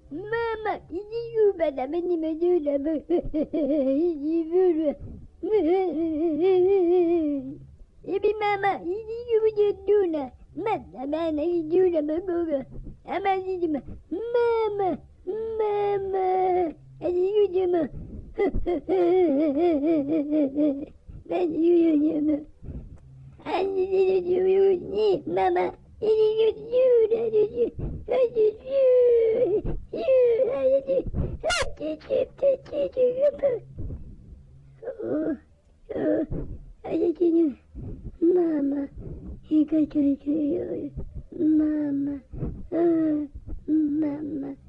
Mama, iди сюда, мне надо, иди сюда. Иди, мама, иди сюда, мама, иди сюда, мама, иди, мама, мама, иди сюда, мама, Мама, мама, мама, мама.